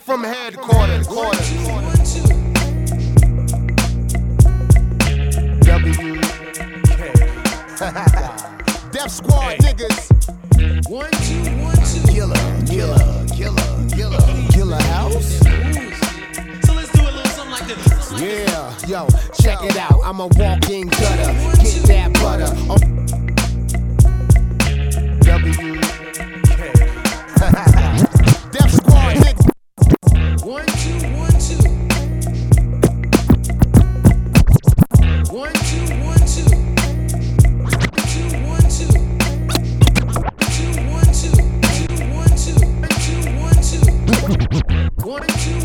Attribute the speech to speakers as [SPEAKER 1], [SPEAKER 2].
[SPEAKER 1] from headquarters. Def Squad niggas.
[SPEAKER 2] 1 2 1 2.
[SPEAKER 1] Killer house.
[SPEAKER 2] So let's do a little something like this.
[SPEAKER 1] Yeah, yo, check it out. I'm a walking gutter. Get that butter. Oh. Def Squad niggas.
[SPEAKER 2] 1 2 1 2. 1 2 1 2. 2 1 2. 2 1 2. 2 1 2. 2 1 2. 1 2